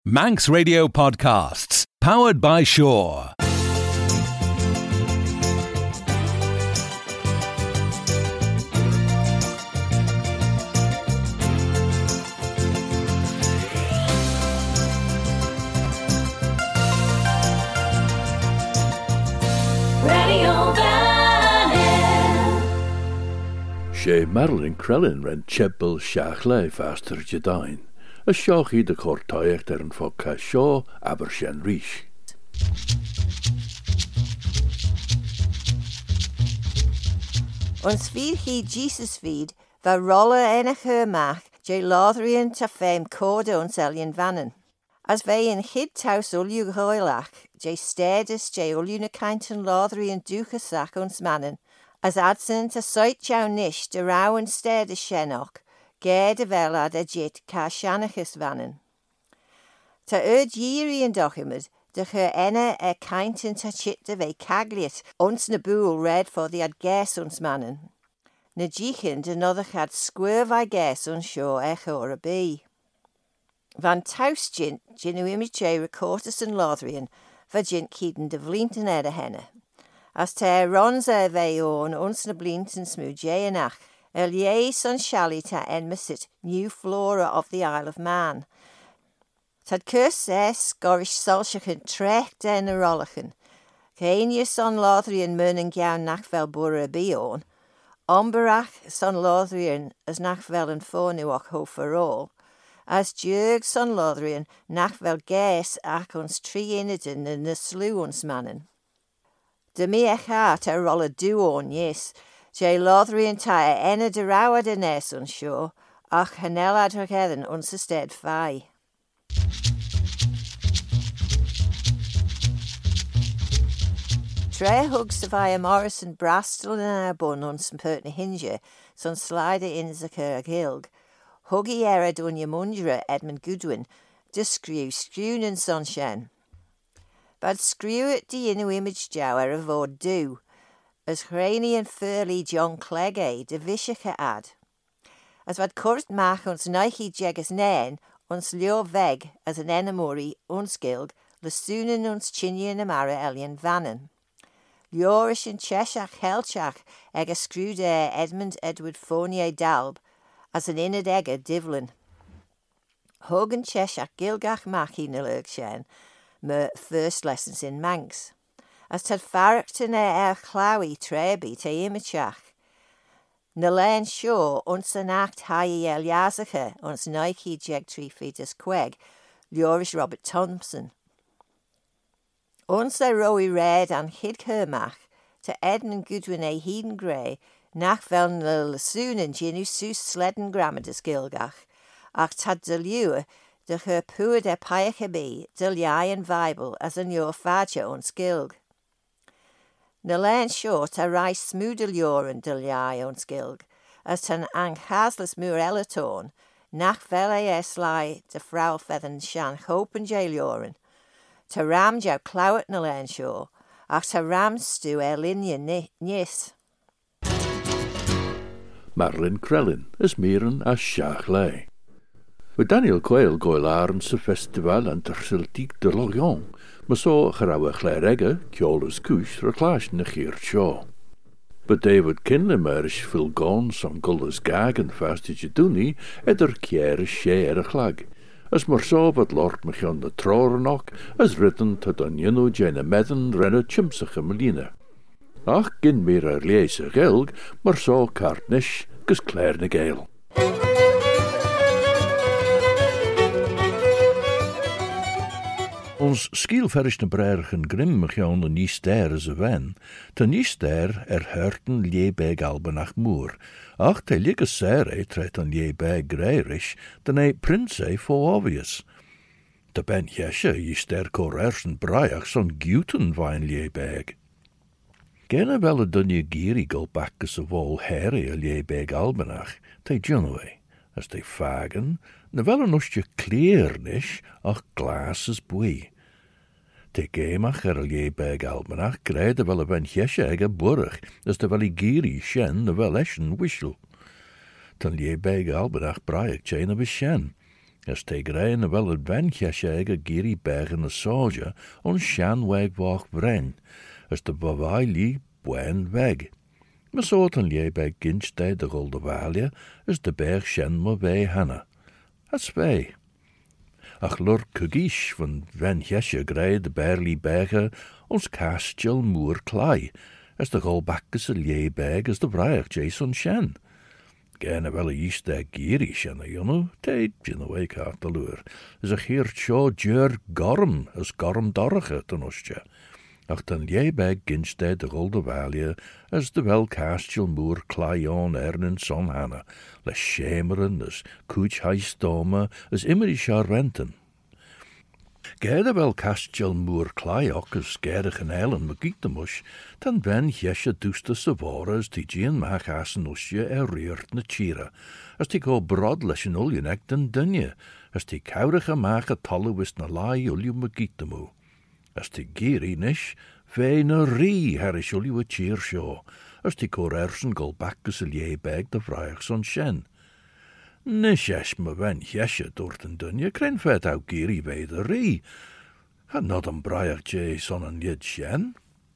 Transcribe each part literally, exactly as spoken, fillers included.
Manx Radio Podcasts, powered by Shaw. Radio Vanel. Sé Marilyn Crellin ren Chebble Shachley faster Jadain. A seochaí de chortáíocht ar an fóca seo aber sin ríis. Ons vier hi Jesus feed, va rolle en a hermach, je lathrian ta fame corde ons elien vannen. As wij in hid taus ulju goilach, je stedus je ulju na kainten lathrian duchasach ons mannen, as adsen ta soit jou nish de rauwen stedus shenoch, Gerde vel ad a jit ca shanachus vannen. Ta erd yiri en document, de her enne e kainten ta chit de ve cagliet, ons na boel red for the ad ges ons mannen. Na jichen de nother had square vi ges ons show echo a bee. Van taus jint, jinu imiche recortus en lothrian, va jint kieden de vlinten ed henne. As te ronza ve on ons na blinten smu jayanach, Elie son shalita enmesit, new flora of the Isle of Man. Tad curs es gorish solchachen trech den a rollachen. Cainius son Lothrian murnen gyaun nachvel bura bion. Omberach son Lothrian as nachvel en fornuach ho for all. As Jurg son Lothrian nachvel ges ach ons tri iniden en na slew ons mannen. De mi echat a rolla duon, yes. Je Lothrian ta ena de rawad en es ons sure, ach hanelad her heathen ons stead fai. Tre hugs of I Morrison Brastel en a bun ons pertna hinge, son slider in zakir gilg. Huggy era dunya mundra Edmund Goodwin, de screw screwn and sunshine. Bad screw it di inu image jower of or do. As Hraini and Furley John Clegg de vishacha ad. As wat kort mach ons neichi jegas nen, ons leo veg as an enamori ons gilg, lesunen ons chinyan amara elian vannen. Leorish and Cheshach Helchach eg a screwed Edmund Edward Fournier Dalb, as an inad egga divlin. Hog and Cheshach gilgach machi nalurgshen, me first lessons in Manx. As tad farachtan e er chlawi trebi te imachach. Na len sure ons an act hayi el yazacha ons Nike jeg tri fetus queg, Leorish Robert Thompson. Ons e roi red an hid kermach, te Edmund Goodwin e heden grey, nach vel na lasunen ginu sus sledden grammatis gilgach, ach tad de liue, de her puer de payachabi, de liayan Bible as an your faja ons gilg. Na len short a rai smoodel joren de liai ons gilg, as tan ang hasles muur elatorn, nach vel e es lai de frau feathen shan hopen jail joren. Ta ram jou clawet na len shore, ach ta ram stu e linia nis. Marilyn Crellin is mieren as Shachley. With Daniel Quayle goil arms the festival and tersiltiek de Lorient, maar so grawe chleregge, kjoles kush, reclash na gier shaw. But David Kinlemerish fil gone some gulles gag and fastige doenie, eder kiere share a chlag. As maar so wat lord mechon de trorenok, as written to donjeno jene medden renne chimsige meline. Ach, gin meer a leese gelg, maar so kartnish, gus clairne gale. Ons skielverrisne brergen grimmig jou de niester ze wen, te niester er hurten liebeg albenach moer, ach te ligge sere tret an liebeg greirish, den e prince for obvious. Te ben jesje jister korersen braiach son guten wein liebeg. Gene wel dunje gierigel bakkes of all herre a liebeg albenach, te junwe, as te fagen, ne wel een ostje kleernish, ach glas is bui. Te gemach er a liebeg albenach, greide wel a ben jesje eg a burg, as te wel i gieri shen, ne wel eschen wishel. Ten liebeg albenach braich chain of a shen. As te grein wel het benchesje ege giri bergen a soja, on shan weg wach bren, as de bawaili buen weg. Me soorten lie bij ginstij de golde walia, as de berg shen me wij hanna. As wij. Ach lor kugish van benchesje grei de berli bergen, ons kastjel moer klei, as de golbakkes a lie berg as de braag Jason shen. Gerne wel is de giri shen, you know, te jin away kaart de luur. Is a geert sjo djur gorm, as gorm dorge ten ostje. Ach dan lie bij ginstij de golde walia, as de wel kastjel moer klei on ernen son hanna, le schemeren, as kuch heistome, as immer die charwenten. Gerde wel kastjel moer klei ook, as gerde geneilen megietemush, dan ben jesje duste savore, as die gien maag asen usje er reert na tjira, as die go brod lesjen uljenek den dunje, as die kourige maag a talle wist na lai ulje megietemu. As die giri nish, vei na rie herish ulje wa tjir sjo, as die kor ersen gol bakkes a lie beg de vraag son shen. Nish esch me wen jesje door den dunje, kren vet au giri vei de rie, had not een braag jay son an jid shen.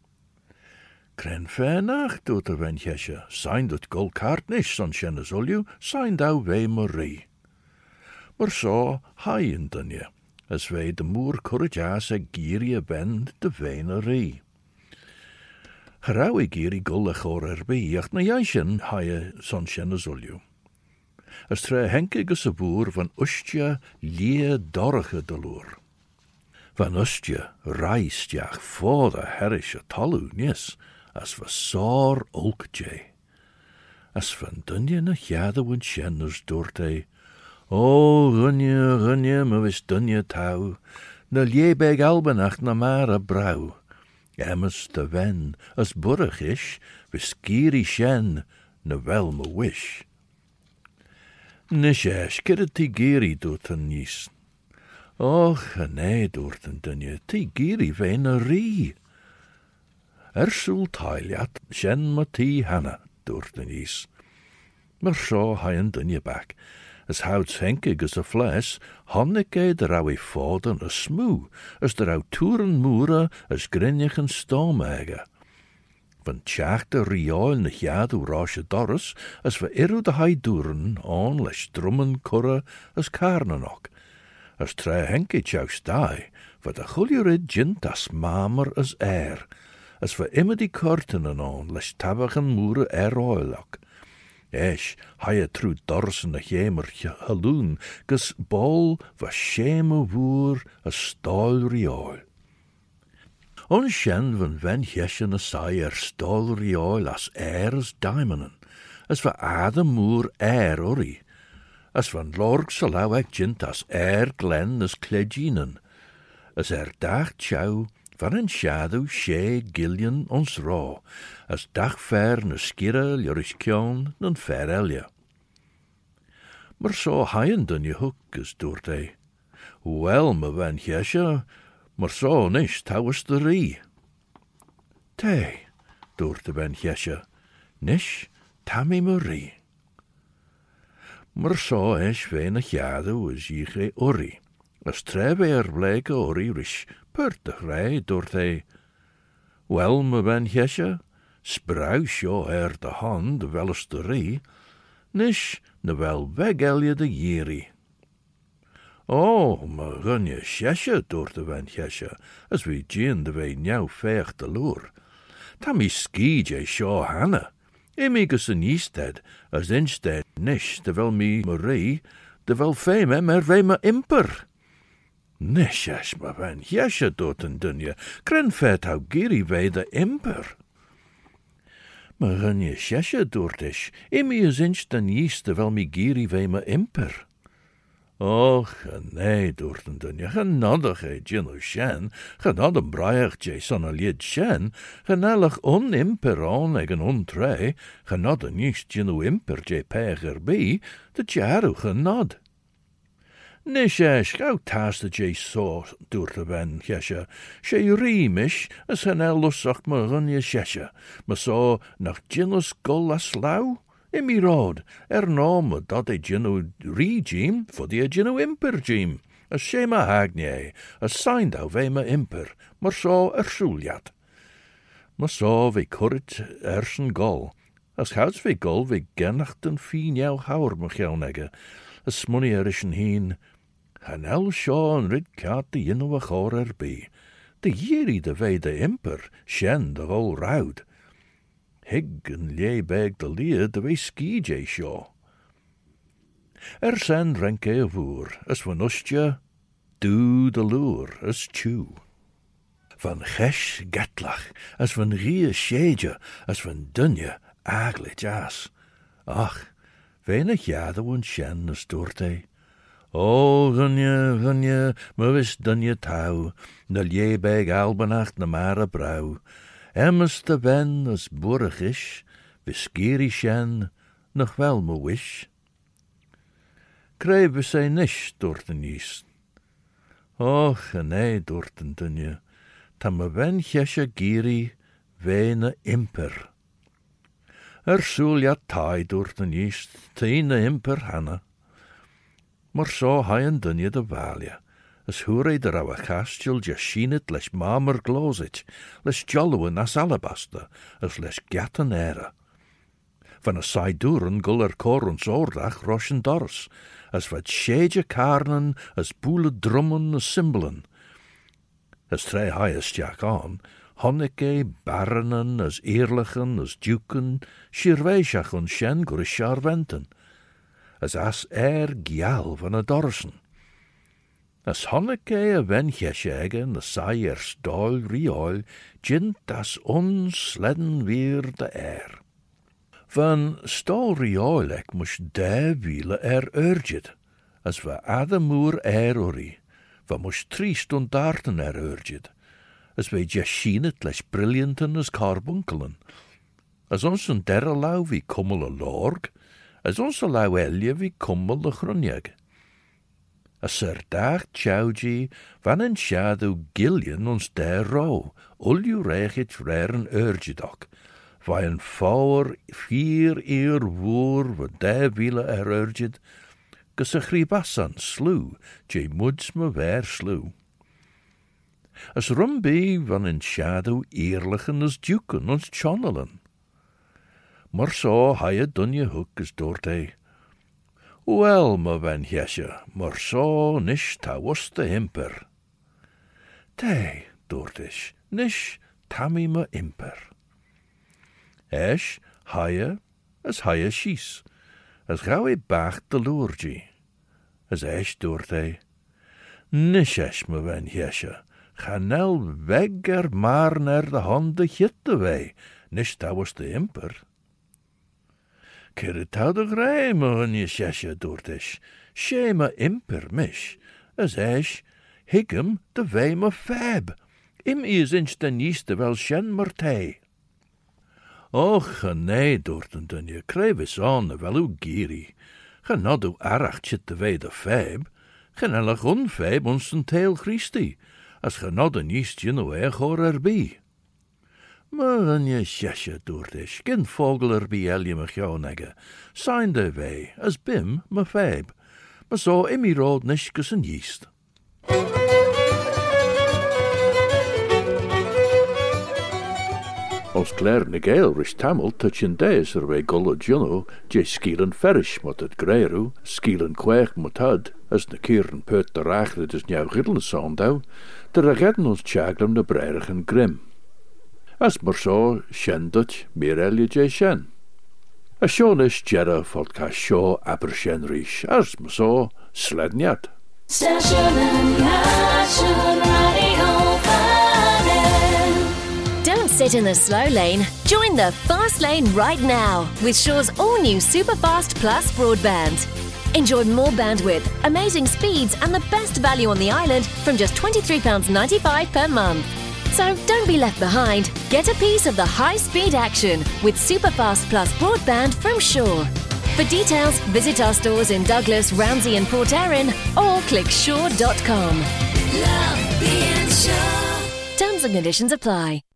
Kren fe nach door de wen jesje, sein dat gol kaart nish son shen as ulju, sein dau vei me rie. Maar so hai in dunje, as wij de moer corrigas a giri ben de venerie. Geraui giri gulle chor erbi, ach na jaisjen haie son shen as ulju. As tre henkige se boer van ustja lie dorge de loer. Van ustja reist jach voor de herrische talu nis, as va saar olkje. As van dunje na jade wun shenners doorte, o gunje, gunje, me wis dunje tau, na liebeg albenacht na mara brau. Emmes de wen, as burrig is, wis giri shen, na wel me wish. Nish esch, kidde ti giri doet een nies. Och, nee, doet een dunje, ti giri veen a rie. Er sul tailjat, shen ma ti hanna, doet een nies. Maar zo ha een dunje bak. As houts henkig as a fles, honnik e der au e foden a smoe, as der au toeren moere, as grinnig een stoomege. Van tjaag de rioil na jadu rasje dorres, as we eru de hai doeren, on les drummen kurre, as karnenok. As tre henke tjau stai, wat de guljurid jint as mamer as air, as we immer die kortenen on, les tabagen moere er oilok. Esch, haie tru dorsen a jemer haloon, gus bol was scheme woer a stol rioil. On shen van wen jesjen a sai er stol rioil as air as daimonen, as va adem moer air ori, as van lorg salau ek jint as air glen as kledjinen, as er dag tjau, van een shadow she gillian ons ra, as dag ver na skirre ljoris kjon nan ver elje. Maar so haien dunje hoek is doort hij. Wel me wen jesje, maar so nish tauwes de rie. Te, doort de wen jesje, nish tammy me rie. Maar so is weinig jadu is jige ori. As trebe er bleke ori rish, purtig rij doort hij. Wel me wen jesje, spruis jo er de hand wel eens de rie, nish ne wel wegelje de jiri. Oh, me gunje jesje doort de wen jesje, as we gin de we njau veeg de loer. Tammy ski je sjo hanne. Emigus en isted, as instead nish de wel mi marie, de wel feme mer we me imper. Nish esch me wen jesje doet een dunje, kren vet hou giri we de imper. Me gunje jesje doort is, emi is inst en is de wel mi giri we me imper. Och, nee, doort een dunje, genodig e gino shen, genod een braag je son a lid shen, genellig on imper on egen on tre, genod een is gino imper je peger bi, de jaru genod. Nish esch, gauw taste je so, doort de wen jesje, she riemish, as genel lusach me gunje jesje, maar so nach ginos gol as lau, in mi rood, er nome dat e gino regime voor die gino imper gime. A shema hagne, a signed au vema imper, maar so er schuljat. Maar so vi kurrit ersen gol. As houds vi gol vi gennachten fien jou hauer mach jou negge, a smunny erischen heen. Han el sho en rid kaat de jinno a chor er bi. De jiri de vei de imper, shen de gol roud. Hig en lie beg de lie de vei ski jay sho. Er zijn renke voer, as van ustje, doe de loer, as tju. Van gesh getlach, as van rie shege, as van dunje, agle jas. Ach, weinig jade won shen as doorte. O, dunje, dunje, me wis dunje touw, na lie beg albenacht na mare brauw. Emmes de wen as boerig is, wiskeri shen, nog wel me wish. Krijgen zij nisch door de nies. Och, nee, door de dunje. Ta me wen jesje giri, wene imper. Er zul ja taai door de nies, teine imper hanne. Maar zo hij een dunje de walje. As hoere de rauwe kastjel jaschinet les mamer glozit, les jolloen as alabaster, as les gatten ere. Van a saiduren guller korens oordach roschen dors, as wat shege karnen, as boele drummen, as cymbalen. As tre highest jak on, honneke, barrenen, as eerlichen, as duken, shirweishach on shen gur sharventen, as as er gial van a dorsen. As honneke a wencheshegen, as sai er stol riol, gint as onsleden weer de air. Van stolriolek moest de wiele er urget, as we ademoer er ori, van moest triest und darten er urget, as we jaschinet les brillianten as carbunkelen, as ons een derrelau wie kummel a lorg, as ons a lau elje wie kummel de grunjeg. As er daag tjauji van een shadow gillian ons der ro, ulju regit reren urgedok, Vai een voor vier eer woer wat de wiele er urged, gus a gribassan slew, je muds me weer slew. As rumbi van een shadow eerlichen as duken ons channelen. Maar zo ha je dunje hoek as doorte. Wel, me wen jesje, maar zo nisch ta was de imper. Te, doortisch, nisch tammy me imper. Esh, haie, as haie schies, as gauw e bacht de loergie. As esh doorte. Nisch esh me wen jesje, ga nel weg er maar naar de handen gitte wei, nisch ta was de imper. Kere tau de grij me wen jesje doortisch, she me imper mish, as esh, higem de wei me fab, im is inch de nieste wel shen martei. Och, nee, doorten dunje, krevis aan, wel u giri. Ge nad u arachtje te wei de feb, ge nellig onfeb ons een teel Christi, as ge nad een istje no eich hoor erbi. Maar dan je sjesje doortisch, geen vogel erbi elje me jou negge, zijn de wei, as bim me feb, maar zo imi rood nischkes en jiest. Ons Claire Nigel rish tamil touchen days er wei gulla juno, je skielen ferish mot het greiru, skielen kweeg mot had, as ne kieren put de rachde dus njau giddelen sondau, de ragetten ons tjaglem de breirigen grim. As maar zo, shen dutch, meer elje je shen. A shon is jera volt ka sho aber shen rish, as maar zo, slednjat. Station and Passion Radio Finance. Don't sit in the slow lane. Join the fast lane right now with Shaw's all-new Superfast Plus broadband. Enjoy more bandwidth, amazing speeds and the best value on the island from just twenty-three pounds ninety-five per month. So don't be left behind. Get a piece of the high-speed action with Superfast Plus broadband from Shaw. For details, visit our stores in Douglas, Ramsey and Port Erin or click shaw dot com. Love being Shaw. Terms and conditions apply.